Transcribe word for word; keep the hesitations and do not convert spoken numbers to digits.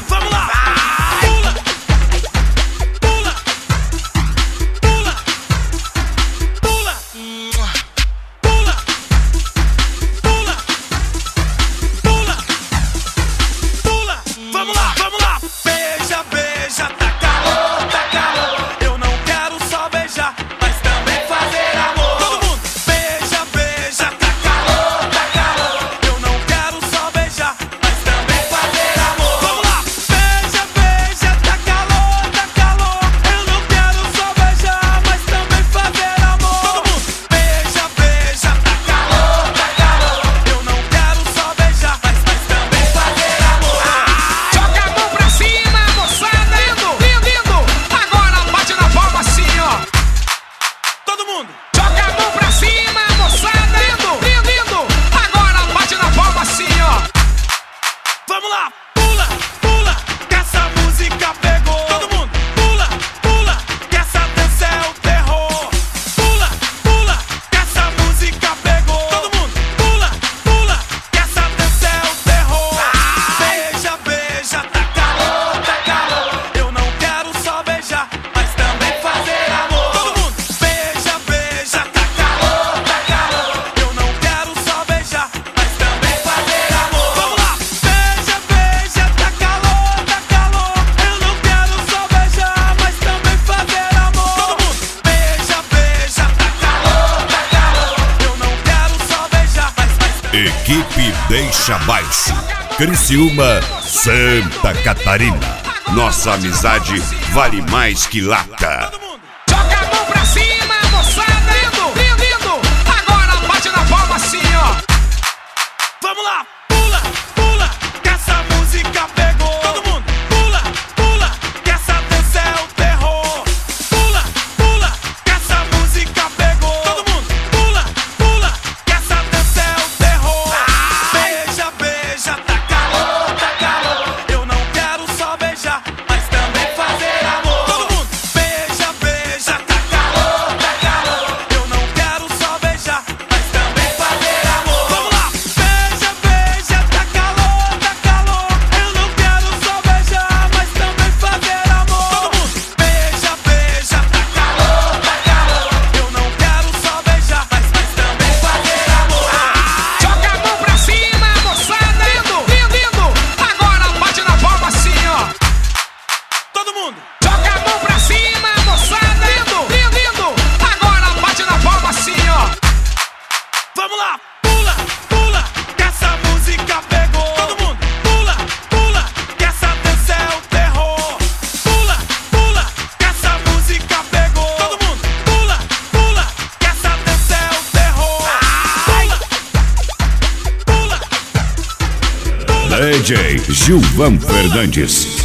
Vamos lá! Pula! Pula! Pula! Pula! Pula! Pula! Pula! Pula! Vamos lá, vamos lá! Beija, beija, tá calor, tá calor. Eu não quero só beijar, mas também fazer amor. Todo mundo! Beija, beija, tá calor, tá calor. Eu não quero só beijar, mas também fazer amor. Vamos lá! Beija, beija, tá calor, tá calor. Eu não quero só beijar, mas também fazer amor. Todo mundo! Beija, beija, tá calor, tá calor. Eu não quero só beijar, mas, mas também fazer amor. Joga a mão pra cima, moçada. Lindo, lindo, lindo. Agora bate na palma assim, ó. Todo mundo! Joga a mão pra cima, moçada. Lindo, lindo, lindo. Agora bate na palma assim, ó. Vamos lá! Pula, pula, que essa música pegou. Todo mundo! Pula, pula, que essa dança é o terror. Pula, pula, que essa música pegou. Todo mundo! Pula, pula, que essa dança é o terror. Beija, beija, tá calor, tá calor. Eu não quero só beijar, mas também fazer amor. Todo mundo! Beija, beija, tá calor, tá calor. Eu não quero só beijar, mas também fazer amor. Vamos lá! Beija, beija, tá calor, tá calor. Eu não quero só beijar, mas também fazer amor. Todo mundo! Beija, beija, tá calor, tá calor. Eu não quero só beijar, mas, mas Equipe Deixa Baixo, Criciúma, Santa Catarina. Nossa amizade vale mais que lata. todo mundo! Joga a mão pra cima, moçada. Lindo, lindo, lindo. Agora bate na palma assim, ó. Vamos lá! Pula, pula, que essa música pegou. Todo mundo! Pula, pula, que essa dança é o terror. Pula, pula, que essa música pegou. Todo mundo! Pula, pula, que essa dança é o terror. Beija, beija, tá calor, tá calor. Eu não quero só beijar, mas também fazer amor. Todo mundo! Beija, beija, tá calor, tá calor. Eu não quero só beijar, mas também fazer amor. Vamos lá! Beija, beija, tá calor, tá calor. Eu não quero só beijar, mas também fazer amor. Todo mundo! Beija, beija, tá calor, tá calor. Eu não quero só beijar, mas, mas também fazer amor. Joga a mão pra cima, moçada. Lindo, lindo, lindo. Agora bate na palma assim, ó. Todo mundo! Joga a mão pra cima, moçada. Lindo, lindo, lindo. Agora bate na palma assim, ó. Vamos lá! Pula, pula, que essa música pegou. Todo mundo! Pula, pula, que essa dança é o terror. Pula, pula, que essa música pegou. Todo mundo! Pula, pula, que essa dança é o terror. Pula, pula, pula. D J Gilvan Fernandes.